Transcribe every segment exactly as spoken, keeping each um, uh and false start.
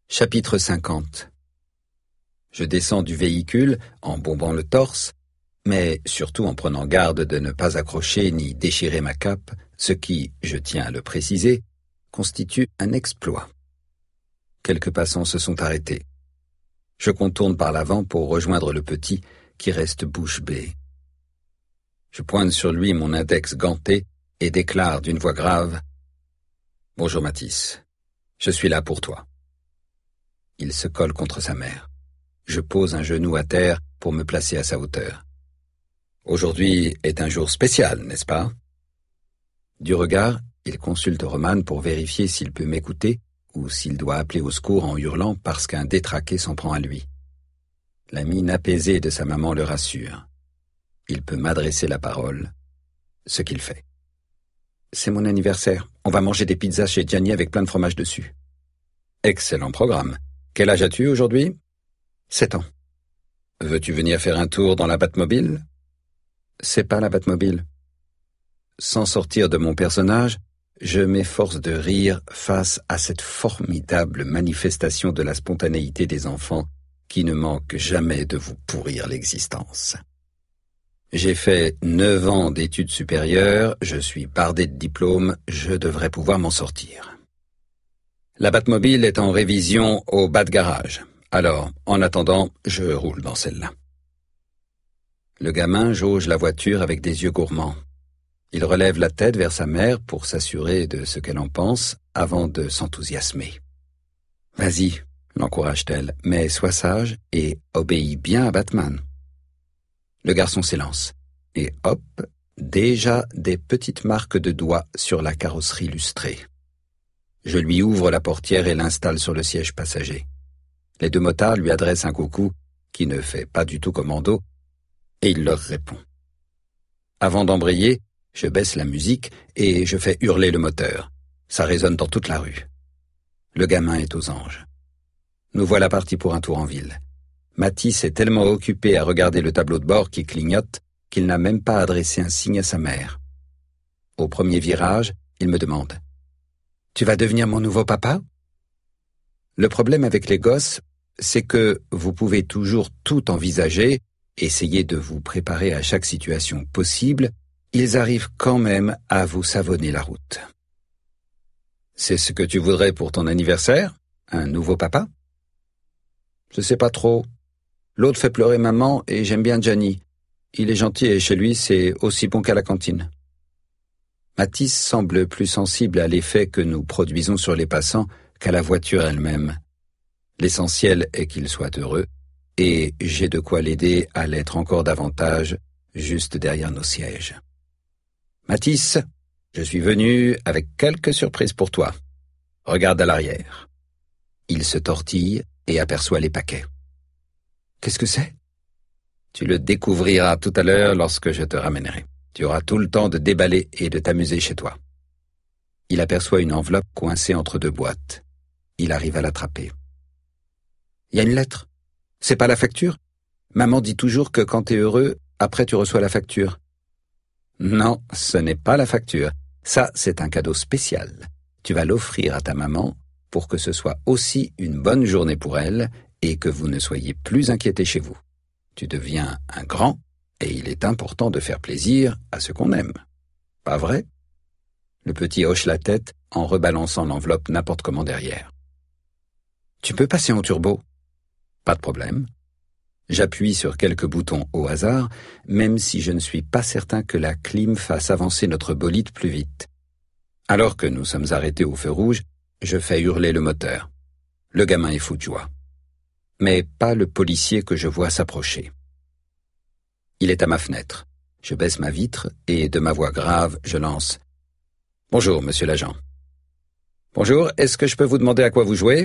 Chapitre cinquante. Je descends du véhicule en bombant le torse, mais surtout en prenant garde de ne pas accrocher ni déchirer ma cape, ce qui, je tiens à le préciser, constitue un exploit. Quelques passants se sont arrêtés. Je contourne par l'avant pour rejoindre le petit, qui reste bouche bée. Je pointe sur lui mon index ganté et déclare d'une voix grave « Bonjour Mathis, je suis là pour toi. » Il se colle contre sa mère. Je pose un genou à terre pour me placer à sa hauteur. Aujourd'hui est un jour spécial, n'est-ce pas? Du regard, il consulte Roman pour vérifier s'il peut m'écouter ou s'il doit appeler au secours en hurlant parce qu'un détraqué s'en prend à lui. La mine apaisée de sa maman le rassure. Il peut m'adresser la parole, ce qu'il fait. C'est mon anniversaire. On va manger des pizzas chez Gianni avec plein de fromage dessus. Excellent programme. Quel âge as-tu aujourd'hui? Sept ans. Veux-tu venir faire un tour dans la Batmobile? C'est pas la Batmobile. Sans sortir de mon personnage, je m'efforce de rire face à cette formidable manifestation de la spontanéité des enfants qui ne manque jamais de vous pourrir l'existence. J'ai fait neuf ans d'études supérieures, je suis bardé de diplômes, je devrais pouvoir m'en sortir. La Batmobile est en révision au Bat Garage. Alors, en attendant, je roule dans celle-là. Le gamin jauge la voiture avec des yeux gourmands. Il relève la tête vers sa mère pour s'assurer de ce qu'elle en pense avant de s'enthousiasmer. « Vas-y », l'encourage-t-elle, « mais sois sage et obéis bien à Batman. » Le garçon s'élance. Et hop, déjà des petites marques de doigts sur la carrosserie lustrée. Je lui ouvre la portière et l'installe sur le siège passager. Les deux motards lui adressent un coucou qui ne fait pas du tout commando, et il leur répond. Avant d'embrayer, je baisse la musique et je fais hurler le moteur. Ça résonne dans toute la rue. Le gamin est aux anges. Nous voilà partis pour un tour en ville. Mathis est tellement occupé à regarder le tableau de bord qui clignote qu'il n'a même pas adressé un signe à sa mère. Au premier virage, il me demande « Tu vas devenir mon nouveau papa ?» Le problème avec les gosses, c'est que vous pouvez toujours tout envisager, essayer de vous préparer à chaque situation possible, ils arrivent quand même à vous savonner la route. C'est ce que tu voudrais pour ton anniversaire? Un nouveau papa? Je sais pas trop. L'autre fait pleurer maman et j'aime bien Gianni. Il est gentil et chez lui, c'est aussi bon qu'à la cantine. Mathis semble plus sensible à l'effet que nous produisons sur les passants qu'à la voiture elle-même. L'essentiel est qu'il soit heureux, et j'ai de quoi l'aider à l'être encore davantage, juste derrière nos sièges. Mathis, je suis venu avec quelques surprises pour toi. Regarde à l'arrière. Il se tortille et aperçoit les paquets. Qu'est-ce que c'est? Tu le découvriras tout à l'heure lorsque je te ramènerai. Tu auras tout le temps de déballer et de t'amuser chez toi. Il aperçoit une enveloppe coincée entre deux boîtes. Il arrive à l'attraper. Il y a une lettre. C'est pas la facture? Maman dit toujours que quand t'es heureux, après tu reçois la facture. Non, ce n'est pas la facture. Ça, c'est un cadeau spécial. Tu vas l'offrir à ta maman pour que ce soit aussi une bonne journée pour elle et que vous ne soyez plus inquiétés chez vous. Tu deviens un grand et il est important de faire plaisir à ceux qu'on aime. Pas vrai? Le petit hoche la tête en rebalançant l'enveloppe n'importe comment derrière. Tu peux passer en turbo? Pas de problème. J'appuie sur quelques boutons au hasard, même si je ne suis pas certain que la clim fasse avancer notre bolide plus vite. Alors que nous sommes arrêtés au feu rouge, je fais hurler le moteur. Le gamin est fou de joie. Mais pas le policier que je vois s'approcher. Il est à ma fenêtre. Je baisse ma vitre et, de ma voix grave, je lance « Bonjour, monsieur l'agent. »« Bonjour, est-ce que je peux vous demander à quoi vous jouez ?»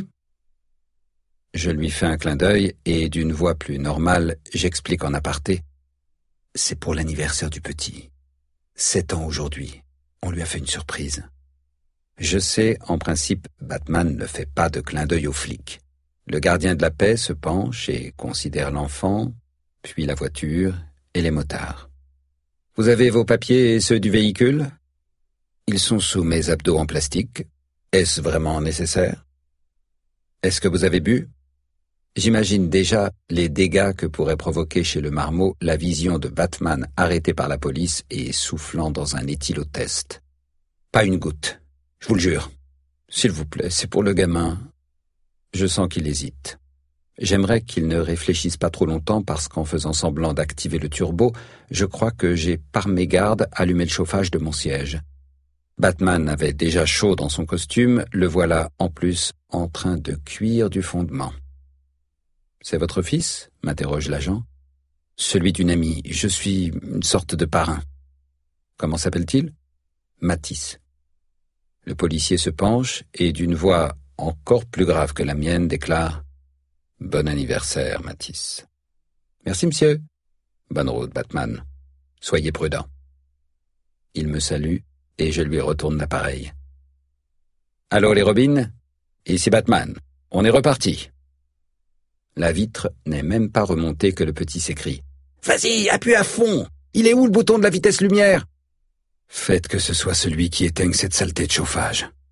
Je lui fais un clin d'œil et, d'une voix plus normale, j'explique en aparté. C'est pour l'anniversaire du petit. Sept ans aujourd'hui. On lui a fait une surprise. Je sais, en principe, Batman ne fait pas de clin d'œil aux flics. Le gardien de la paix se penche et considère l'enfant, puis la voiture et les motards. Vous avez vos papiers et ceux du véhicule? Ils sont sous mes abdos en plastique. Est-ce vraiment nécessaire? Est-ce que vous avez bu? J'imagine déjà les dégâts que pourrait provoquer chez le marmot la vision de Batman arrêté par la police et soufflant dans un éthylotest. Pas une goutte, je vous le jure. S'il vous plaît, c'est pour le gamin. Je sens qu'il hésite. J'aimerais qu'il ne réfléchisse pas trop longtemps parce qu'en faisant semblant d'activer le turbo, je crois que j'ai par mégarde allumé le chauffage de mon siège. Batman avait déjà chaud dans son costume, le voilà en plus en train de cuire du fondement. « C'est votre fils ?» m'interroge l'agent. « Celui d'une amie, je suis une sorte de parrain. »« Comment s'appelle-t-il ?»« Matisse. » Le policier se penche et d'une voix encore plus grave que la mienne déclare « Bon anniversaire, Matisse. »« Merci, monsieur. »« Bonne route, Batman. Soyez prudent. » Il me salue et je lui retourne l'appareil. « Allô, les Robins? Ici Batman. On est reparti. » La vitre n'est même pas remontée que le petit s'écrie. « Vas-y, appuie à fond! Il est où le bouton de la vitesse lumière ?» Faites que ce soit celui qui éteigne cette saleté de chauffage.